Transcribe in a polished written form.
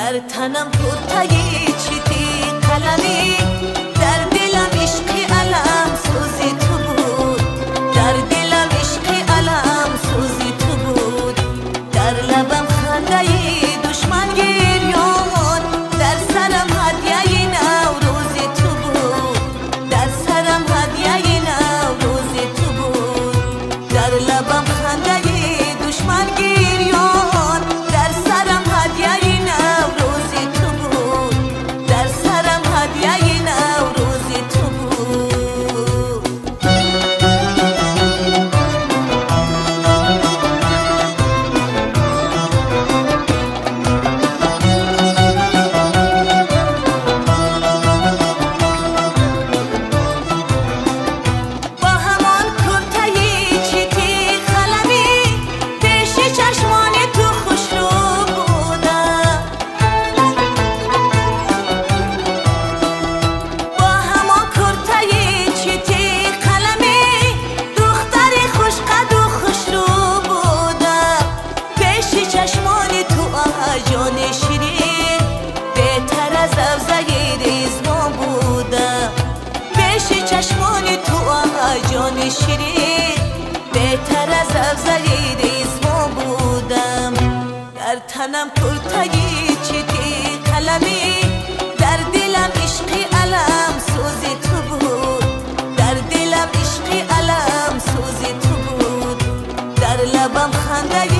در تنم پرتگی چیتی قلمی، در دلم عشقی علم سوزی تو بود، در دلم عشقی علم سوزی تو بود. در لبم خنده دشمن گریان، در سرم هدیه نوروزی تو بود، در سرم هدیه نوروزی تو بود. در لبم خنده دشمن گریان، در سرم هدیه نوروزی تو بود، در سرم هدیه نوروزی تو بود. با همان کرته چیتی قلمی، پیش چشمان تو خوشرو بودم، با همان کرته چیتی قلمی، دختر خوشقد و خوشرو بودم. پیش چشمان تو جان شیرین، بهتر از افزای ریزمان بودم. پیش چشمان تو جان شیرین، بهتر از افزای ریزمان بودم. در تنم کرتگی چیتی قلمی، در دلم عشقی علم سوزی تو بود، در دلم عشقی علم سوزی تو بود. در لبم خنده